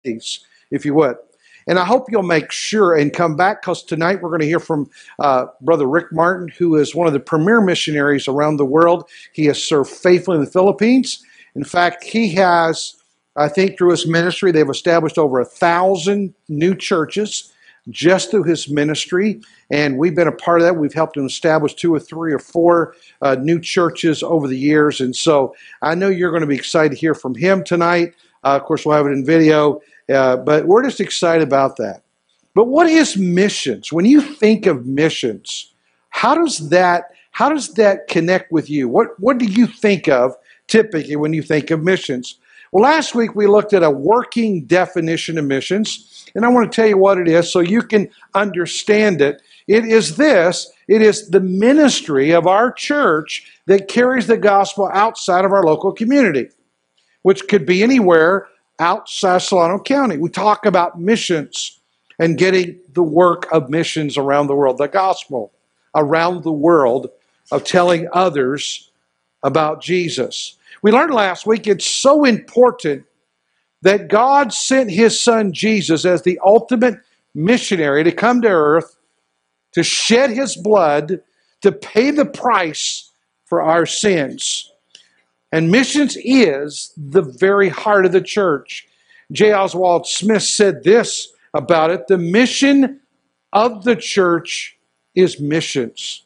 if you would. And I hope you'll make sure and come back, because tonight we're going to hear from Brother Rick Martin, who is one of the premier missionaries around the world. He has served faithfully in the Philippines. In fact, he has, I think through his ministry, they've established over 1,000 new churches just through his ministry. And we've been a part of that. We've helped him establish 2 or 3 or 4 new churches over the years. And so I know you're going to be excited to hear from him tonight. Of course, we'll have it in video. But we're just excited about that. But what is missions? When you think of missions, how does that connect with you? What do you think of typically when you think of missions? Well, last week we looked at a working definition of missions, and I want to tell you what it is so you can understand it. It is this. It is the ministry of our church that carries the gospel outside of our local community, which could be anywhere outside Solano County. We talk about missions and getting the work of missions around the world, the gospel around the world of telling others about Jesus. We learned last week it's so important that God sent His Son Jesus as the ultimate missionary to come to earth, to shed His blood, to pay the price for our sins. And missions is the very heart of the church. J. Oswald Smith said this about it: the mission of the church is missions.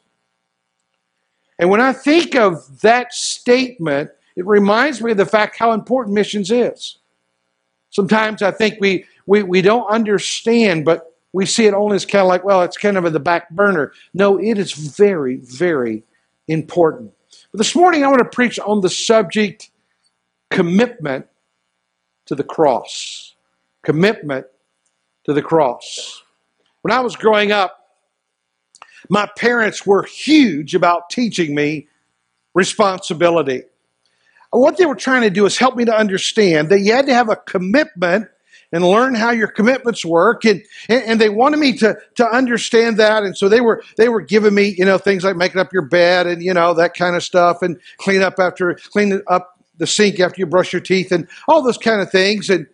And when I think of that statement, it reminds me of the fact how important missions is. Sometimes I think we don't understand, but we see it only as kind of like, well, it's kind of in the back burner. No, it is very, very important. But this morning I want to preach on the subject, commitment to the cross. Commitment to the cross. When I was growing up, my parents were huge about teaching me responsibility. What they were trying to do is help me to understand that you had to have a commitment and learn how your commitments work, and they wanted me to understand that, and so they were giving me things like making up your bed and that kind of stuff, and clean up the sink after you brush your teeth, and all those kind of things, and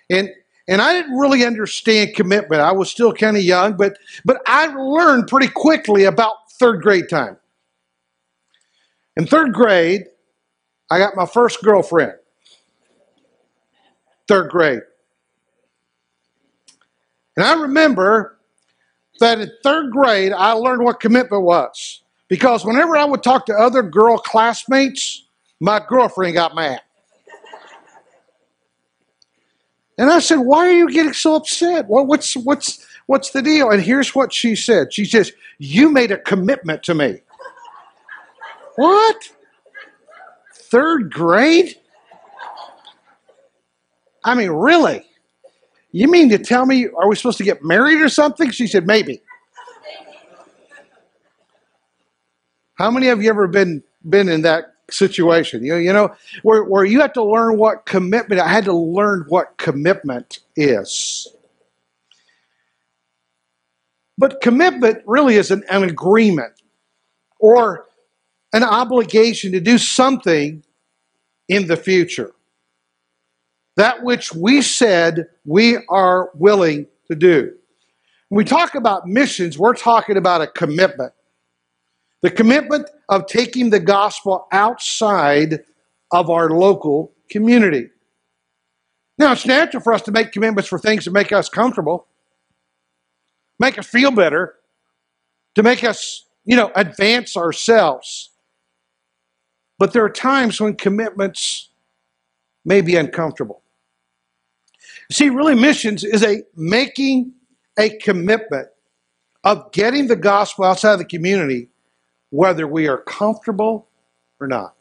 I didn't really understand commitment. I was still kind of young, but I learned pretty quickly about 3rd grade time. In 3rd grade, I got my first girlfriend. 3rd grade. And I remember that in 3rd grade, I learned what commitment was. Because whenever I would talk to other girl classmates, my girlfriend got mad. And I said, why are you getting so upset? Well, what's the deal? And here's what she said. She says, you made a commitment to me. What? 3rd grade? I mean, really? You mean to tell me, are we supposed to get married or something? She said, maybe. How many of you ever been in that situation? Where you have to learn what commitment. I had to learn what commitment is. But commitment really is an agreement or an obligation to do something in the future. That which we said we are willing to do. When we talk about missions, we're talking about a commitment. The commitment of taking the gospel outside of our local community. Now, it's natural for us to make commitments for things that make us comfortable, make us feel better, to make us, advance ourselves. But there are times when commitments may be uncomfortable. See, really, missions is making a commitment of getting the gospel outside of the community, whether we are comfortable or not.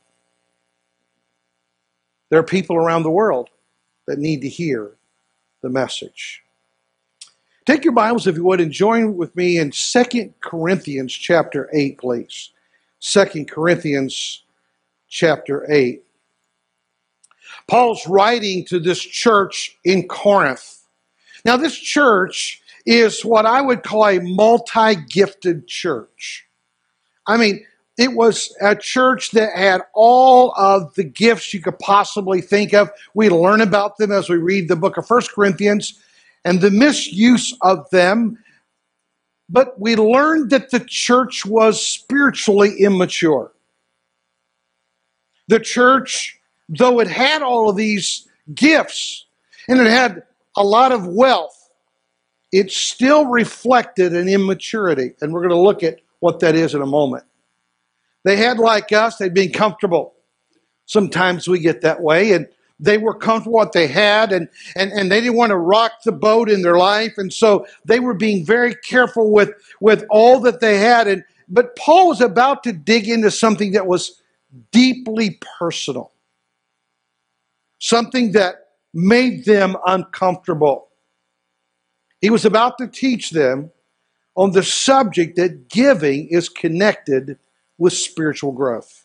There are people around the world that need to hear the message. Take your Bibles, if you would, and join with me in 2 Corinthians chapter 8, please. 2 Corinthians chapter 8. Paul's writing to this church in Corinth. Now, this church is what I would call a multi-gifted church. I mean, It was a church that had all of the gifts you could possibly think of. We learn about them as we read the book of 1 Corinthians and the misuse of them. But we learned that the church was spiritually immature. The church, though it had all of these gifts and it had a lot of wealth, it still reflected an immaturity. And we're going to look at what that is in a moment. They had, like us, they'd been comfortable. Sometimes we get that way, and they were comfortable with what they had, and they didn't want to rock the boat in their life, and so they were being very careful with all that they had. But Paul was about to dig into something that was deeply personal, something that made them uncomfortable. He was about to teach them on the subject that giving is connected with spiritual growth.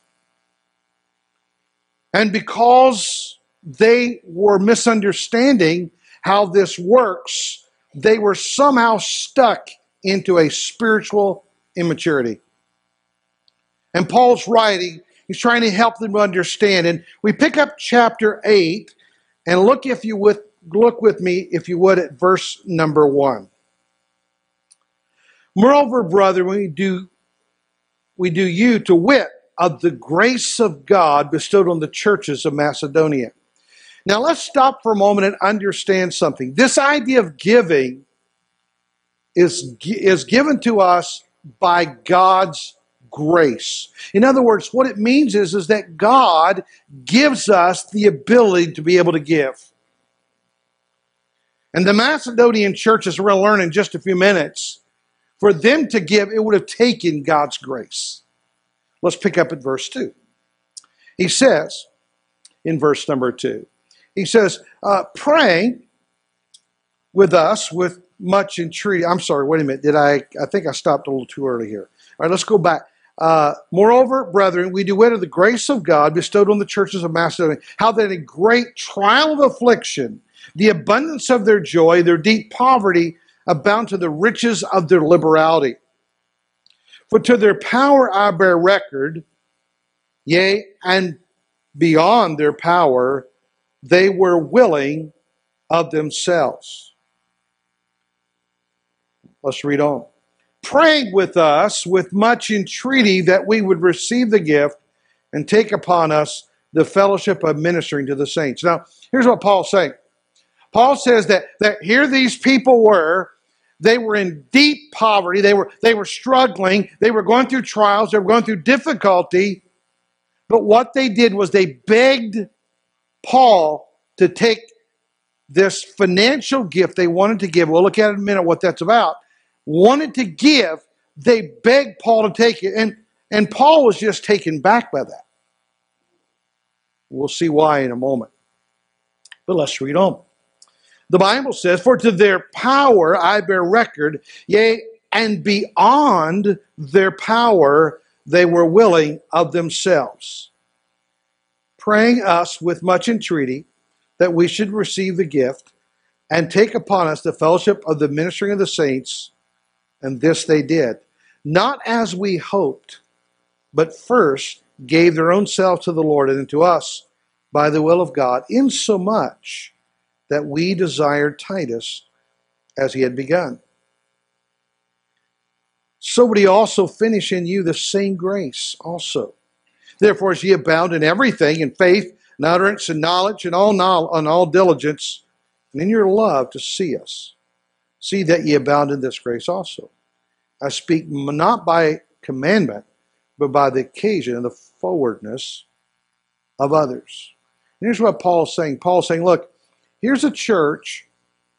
And because they were misunderstanding how this works, they were somehow stuck into a spiritual immaturity. And Paul's writing, he's trying to help them understand. And we pick up chapter 8 and look with me, if you would, at verse number 1. Moreover, brother, we do you to wit of the grace of God bestowed on the churches of Macedonia. Now let's stop for a moment and understand something. This idea of giving is given to us by God's grace. In other words, what it means is that God gives us the ability to be able to give. And the Macedonian churches, we're going to learn in just a few minutes, for them to give, it would have taken God's grace. Let's pick up at verse 2. He says, in verse number 2, he says, praying with us with much entreaty. I'm sorry, wait a minute. I think I stopped a little too early here. All right, let's go back. Moreover, brethren, we do wit of the grace of God bestowed on the churches of Macedonia, how that in great trial of affliction, the abundance of their joy, their deep poverty, abound to the riches of their liberality. For to their power I bear record, yea, and beyond their power, they were willing of themselves. Let's read on. Praying with us with much entreaty that we would receive the gift and take upon us the fellowship of ministering to the saints. Now, here's what Paul's saying. Paul says that here these people were. They were in deep poverty. They were struggling. They were going through trials. They were going through difficulty. But what they did was they begged Paul to take this financial gift they wanted to give. We'll look at it in a minute what that's about. Wanted to give. They begged Paul to take it. And Paul was just taken back by that. We'll see why in a moment. But let's read on. The Bible says, for to their power I bear record, yea, and beyond their power they were willing of themselves, praying us with much entreaty that we should receive the gift and take upon us the fellowship of the ministering of the saints, and this they did, not as we hoped, but first gave their own selves to the Lord and to us by the will of God, insomuch that we desired Titus as he had begun. So would he also finish in you the same grace also. Therefore, as ye abound in everything, in faith, and utterance, and knowledge, and all diligence, and in your love to see us, see that ye abound in this grace also. I speak not by commandment, but by the occasion and the forwardness of others. And here's what Paul's saying. Paul's saying, look, here's a church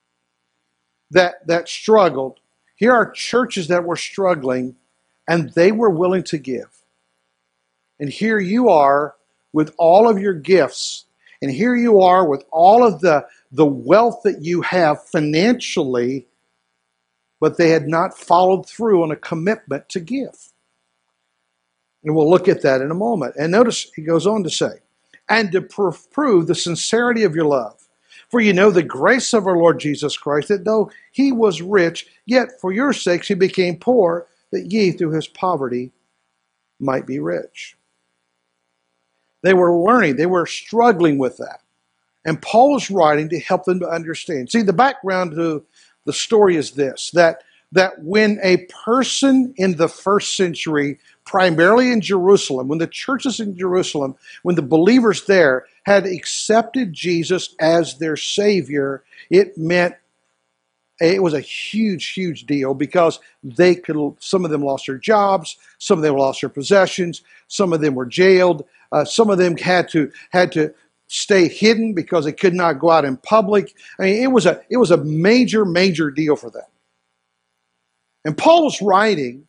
that struggled. Here are churches that were struggling, and they were willing to give. And here you are with all of your gifts, and here you are with all of the wealth that you have financially, but they had not followed through on a commitment to give. And we'll look at that in a moment. And notice he goes on to say, and to prove the sincerity of your love. For you know the grace of our Lord Jesus Christ, that though he was rich, yet for your sakes he became poor, that ye through his poverty might be rich. They were learning, they were struggling with that. And Paul was writing to help them to understand. See, the background to the story is this, that when a person in the first century, primarily in Jerusalem, when the churches in Jerusalem, when the believers there had accepted Jesus as their Savior, it meant it was a huge, huge deal because some of them lost their jobs, some of them lost their possessions, some of them were jailed, some of them had to stay hidden because they could not go out in public. I mean, it was a major, major deal for them. And Paul was writing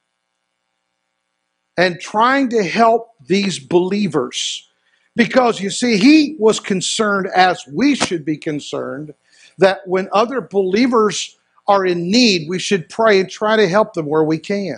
and trying to help these believers because, you see, he was concerned, as we should be concerned, that when other believers are in need, we should pray and try to help them where we can.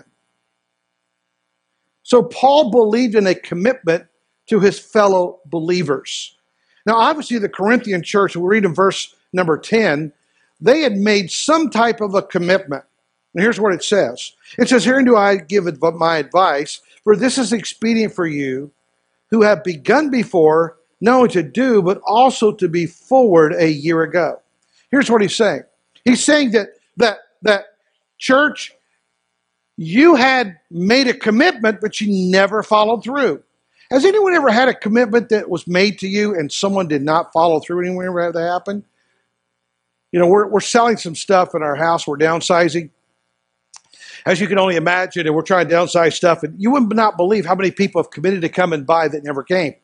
So Paul believed in a commitment to his fellow believers. Now, obviously, the Corinthian church, we read in verse number 10, they had made some type of a commitment. And here's what it says. It says, "Herein do I give my advice, for this is expedient for you, who have begun before, not only to do, but also to be forward a year ago." Here's what he's saying. He's saying that church, you had made a commitment, but you never followed through. Has anyone ever had a commitment that was made to you and someone did not follow through? Anyone ever had that happen? You know, we're selling some stuff in our house. We're downsizing, as you can only imagine, and we're trying to downsize stuff. And you would not believe how many people have committed to come and buy that never came.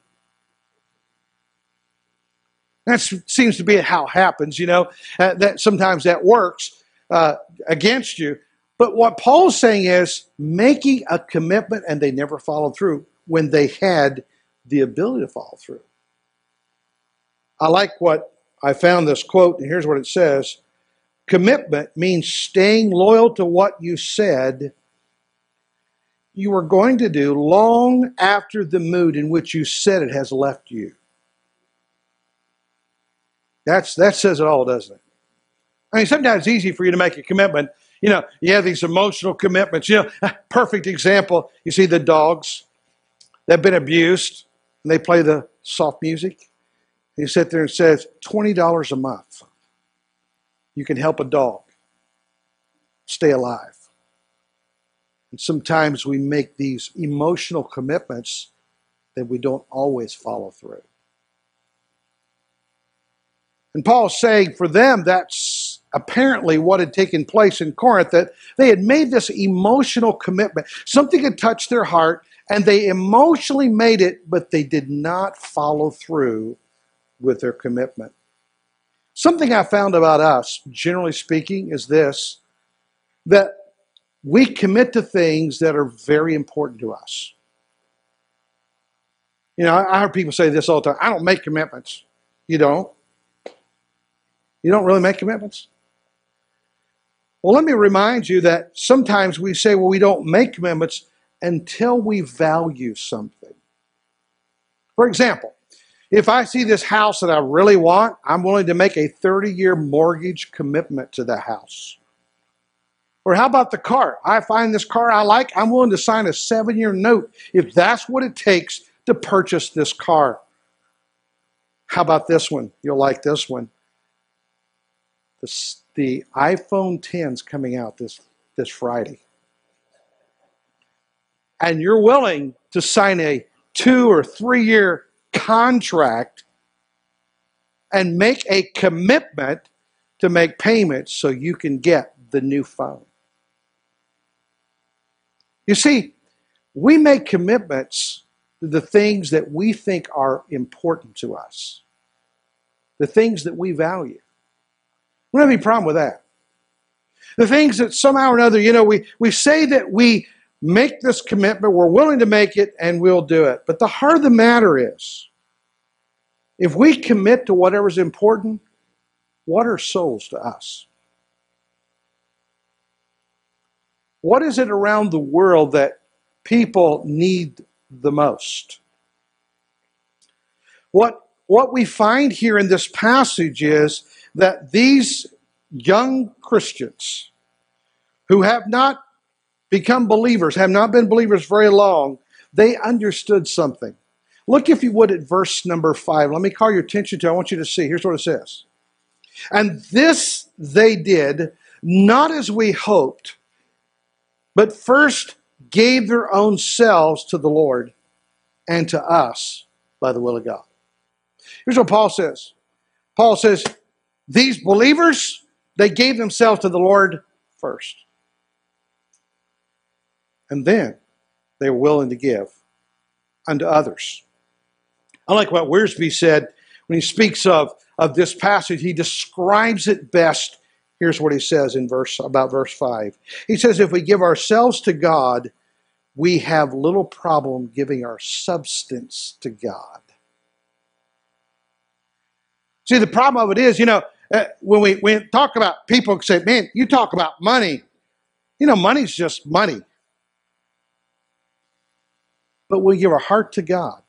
That seems to be how it happens, you know, that sometimes that works against you. But what Paul's saying is making a commitment and they never followed through when they had the ability to follow through. I like what I found this quote, and here's what it says. Commitment means staying loyal to what you said you were going to do long after the mood in which you said it has left you. That says it all, doesn't it? I mean, sometimes it's easy for you to make a commitment. You know, you have these emotional commitments. You know, perfect example, you see the dogs that have been abused, and they play the soft music. You sit there and says, $20 a month. You can help a dog stay alive. And sometimes we make these emotional commitments that we don't always follow through. And Paul's saying for them, that's apparently what had taken place in Corinth, that they had made this emotional commitment. Something had touched their heart, and they emotionally made it, but they did not follow through with their commitment. Something I found about us, generally speaking, is this, that we commit to things that are very important to us. You know, I heard people say this all the time, I don't make commitments. You don't? You don't really make commitments? Well, let me remind you that sometimes we say, well, we don't make commitments until we value something. For example, if I see this house that I really want, I'm willing to make a 30-year mortgage commitment to the house. Or how about the car? I find this car I like, I'm willing to sign a 7-year note if that's what it takes to purchase this car. How about this one? You'll like this one. The iPhone 10's coming out this Friday. And you're willing to sign a 2 or 3 year contract and make a commitment to make payments so you can get the new phone. You see, we make commitments to the things that we think are important to us, the things that we value. We don't have any problem with that. The things that somehow or another, you know, we say that we make this commitment, we're willing to make it, and we'll do it. But the heart of the matter is, if we commit to whatever's important, what are souls to us? What is it around the world that people need the most? What we find here in this passage is that these young Christians who have not become believers, have not been believers very long, They understood something. Look, if you would, at verse number 5. Let me call your attention to it. I want you to see. Here's what it says. And this they did, not as we hoped, but first gave their own selves to the Lord and to us by the will of God. Here's what Paul says. Paul says, these believers, they gave themselves to the Lord first. And then they were willing to give unto others. I like what Wiersbe said when he speaks of this passage. He describes it best. Here's what he says in about verse 5. He says, if we give ourselves to God, we have little problem giving our substance to God. See, the problem of it is, when we talk about people who say, man, you talk about money. Money's just money. But we give our heart to God.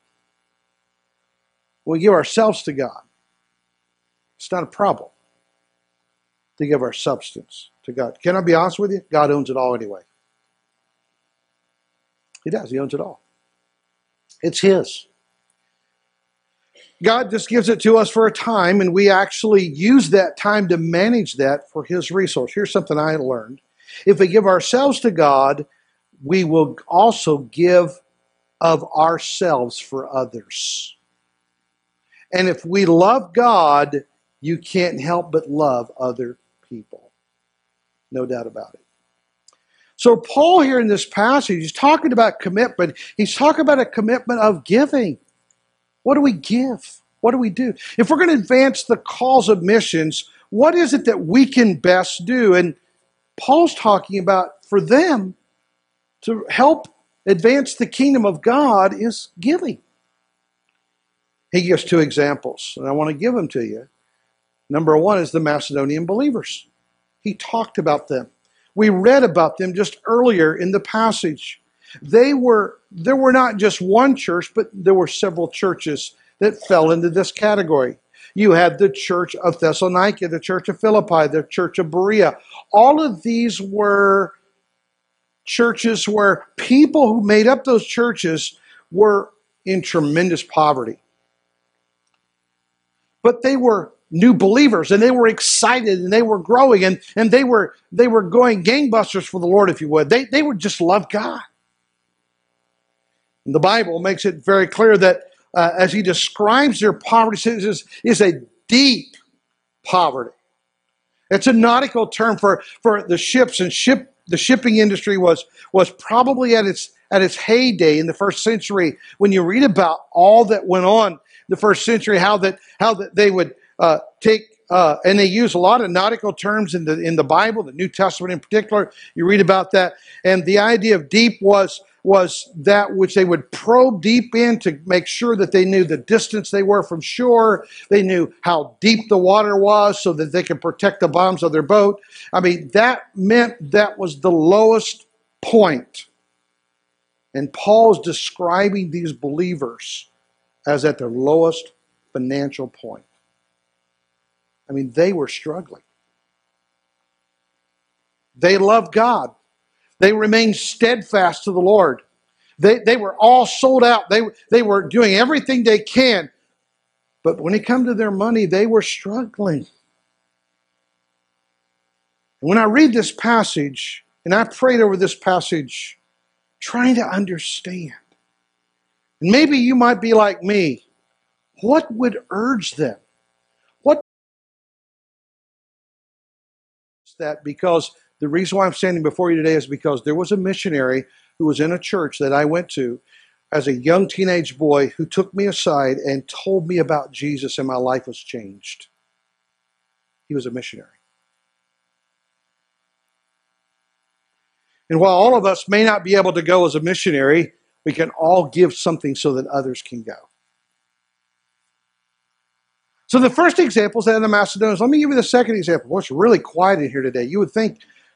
We give ourselves to God. It's not a problem to give our substance to God. Can I be honest with you? God owns it all anyway. He does. He owns it all. It's His. God just gives it to us for a time, and we actually use that time to manage that for His resource. Here's something I learned. If we give ourselves to God, we will also give of ourselves for others. And if we love God, you can't help but love other people. No doubt about it. So Paul here in this passage, he's talking about commitment. He's talking about a commitment of giving. What do we give? What do we do? If we're going to advance the cause of missions, what is it that we can best do? And Paul's talking about for them to help advance the kingdom of God is giving. He gives two examples, and I want to give them to you. Number one is the Macedonian believers. He talked about them. We read about them just earlier in the passage. There were not just one church, but there were several churches that fell into this category. You had the church of Thessalonica, the church of Philippi, the church of Berea. All of these were churches where people who made up those churches were in tremendous poverty. But they were new believers, and they were excited, and they were growing, and they were going gangbusters for the Lord, if you would. They would just love God. And the Bible makes it very clear that as he describes their poverty, is a deep poverty. It's a nautical term for the ships, and the shipping industry was probably at its heyday in the first century. When you read about all that went on in the first century, how that they would take and they use a lot of nautical terms in the Bible, the New Testament in particular. You read about that, and the idea of deep was that which they would probe deep in to make sure that they knew the distance they were from shore. They knew how deep the water was so that they could protect the bottoms of their boat. I mean, that meant that was the lowest point. And Paul's describing these believers as at their lowest financial point. I mean, they were struggling. They loved God. They remained steadfast to the Lord. They were all sold out. They were doing everything they can. But when it came to their money, they were struggling. When I read this passage, and I prayed over this passage, trying to understand. And maybe you might be like me. What would urge them? That because the reason why I'm standing before you today is because there was a missionary who was in a church that I went to as a young teenage boy who took me aside and told me about Jesus, and my life was changed. He was a missionary. And while all of us may not be able to go as a missionary, we can all give something so that others can go. So the first example is that of the Macedonians. Let me give you the second example. Well, it's really quiet in here today. You would think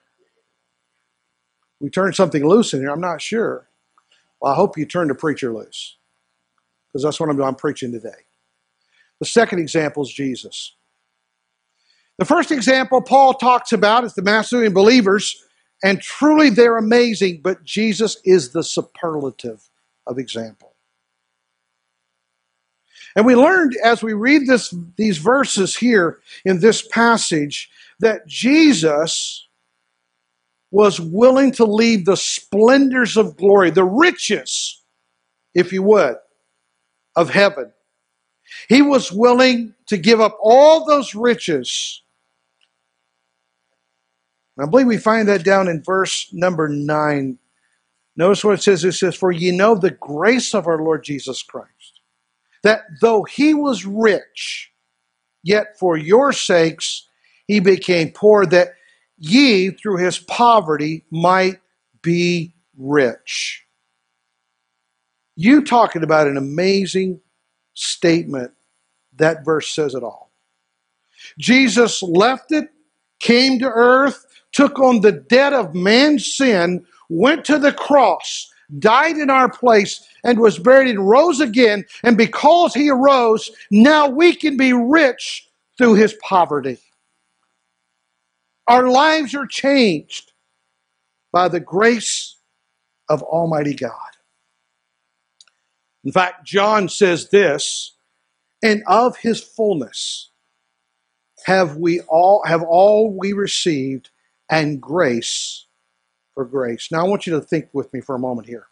we turned something loose in here. I'm not sure. Well, I hope you turned the preacher loose, because that's what I'm preaching today. The second example is Jesus. The first example Paul talks about is the Macedonian believers, and truly they're amazing, but Jesus is the superlative of example. And we learned as we read these verses here in this passage that Jesus was willing to leave the splendors of glory, the riches, if you would, of heaven. He was willing to give up all those riches. And I believe we find that down in verse number 9. Notice what it says. It says, "For ye know the grace of our Lord Jesus Christ, that though he was rich, yet for your sakes he became poor, that ye through his poverty might be rich." You talking about an amazing statement. That verse says it all. Jesus left it, came to earth, took on the debt of man's sin, went to the cross, died in our place, and was buried and rose again. And because he arose, now we can be rich through his poverty. Our lives are changed by the grace of Almighty God. In fact, John says this, "And of his fullness have all we received, and grace for grace." Now I want you to think with me for a moment here.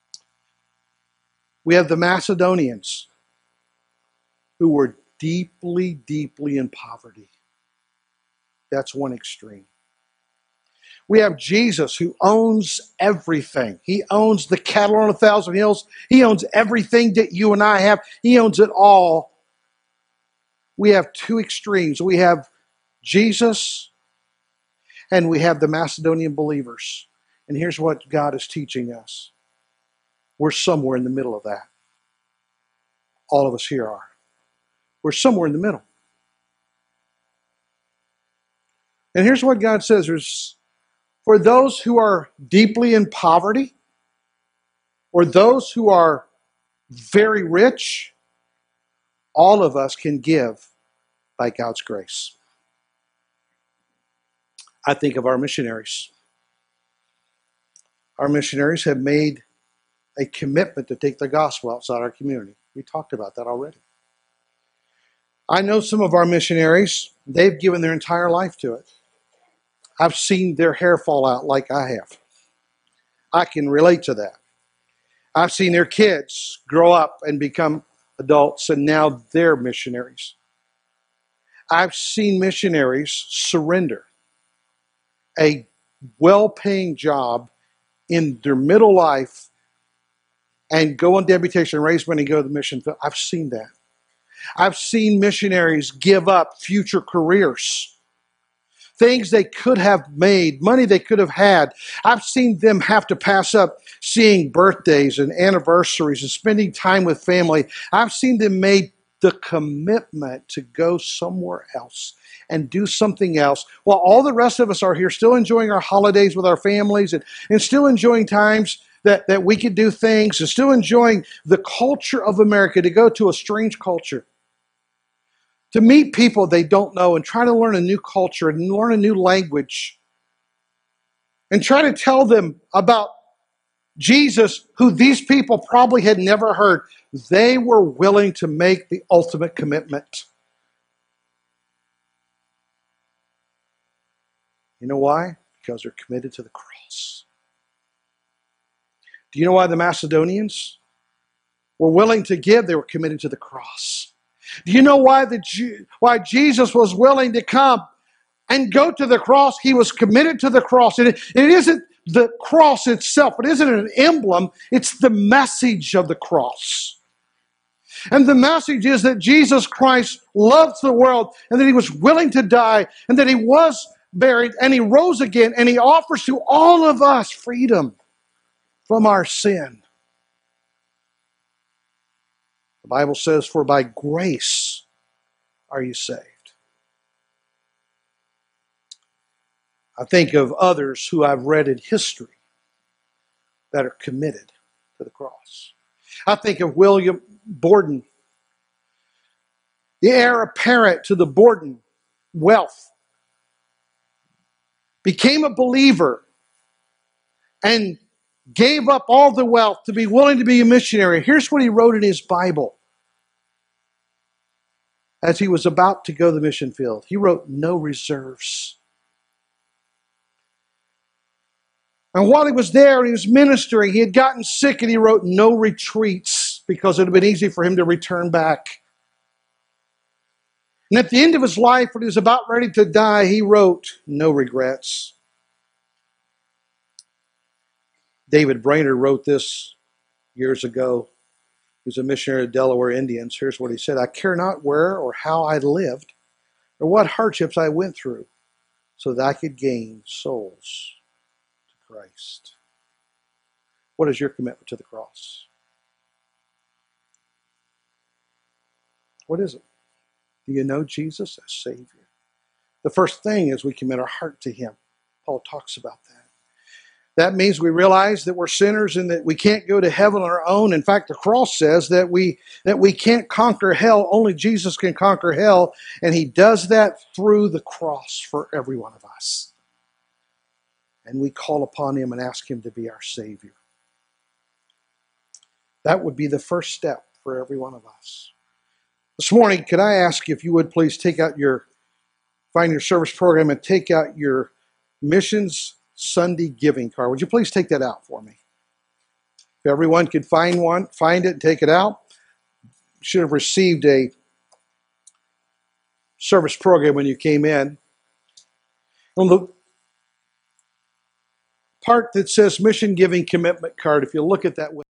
We have the Macedonians who were deeply, deeply in poverty. That's one extreme. We have Jesus who owns everything. He owns the cattle on 1,000 hills. He owns everything that you and I have. He owns it all. We have two extremes. We have Jesus and we have the Macedonian believers. And here's what God is teaching us. We're somewhere in the middle of that. All of us here are. We're somewhere in the middle. And here's what God says. There's, for those who are deeply in poverty, or those who are very rich, all of us can give by God's grace. I think of our missionaries. Our missionaries have made a commitment to take the gospel outside our community. We talked about that already. I know some of our missionaries, they've given their entire life to it. I've seen their hair fall out like I have. I can relate to that. I've seen their kids grow up and become adults, and now they're missionaries. I've seen missionaries surrender a well-paying job in their middle life and go on deputation, raise money, and go to the mission field. I've seen that. I've seen missionaries give up future careers, things they could have made, money they could have had. I've seen them have to pass up seeing birthdays and anniversaries and spending time with family. I've seen them make the commitment to go somewhere else and do something else, while all the rest of us are here still enjoying our holidays with our families and still enjoying times that we could do things and still enjoying the culture of America, to go to a strange culture, to meet people they don't know and try to learn a new culture and learn a new language and try to tell them about Jesus, who these people probably had never heard. They were willing to make the ultimate commitment. You know why? Because they're committed to the cross. Do you know why the Macedonians were willing to give? They were committed to the cross. Do you know why Jesus was willing to come and go to the cross? He was committed to the cross. And it isn't the cross itself. It isn't an emblem. It's the message of the cross. And the message is that Jesus Christ loves the world and that he was willing to die and that he was buried and he rose again and he offers to all of us freedom from our sin. The Bible says, "For by grace are you saved." I think of others who I've read in history that are committed to the cross. I think of William Borden, the heir apparent to the Borden wealth, became a believer and gave up all the wealth to be willing to be a missionary. Here's what he wrote in his Bible as he was about to go to the mission field. He wrote, "No reserves." And while he was there and he was ministering, he had gotten sick and he wrote, "No retreats," because it would have been easy for him to return back. And at the end of his life, when he was about ready to die, he wrote, "No regrets." David Brainerd wrote this years ago. He was a missionary to Delaware Indians. Here's what he said: "I care not where or how I lived or what hardships I went through so that I could gain souls to Christ." What is your commitment to the cross? What is it? Do you know Jesus as Savior? The first thing is we commit our heart to Him. Paul talks about that. That means we realize that we're sinners and that we can't go to heaven on our own. In fact, the cross says that we can't conquer hell. Only Jesus can conquer hell, and He does that through the cross for every one of us. And we call upon Him and ask Him to be our Savior. That would be the first step for every one of us. This morning, could I ask you if you would please find your service program and take out your Missions Sunday giving card. Would you please take that out for me? If everyone could find it and take it out. You should have received a service program when you came in. On the part that says Mission Giving Commitment Card, if you look at that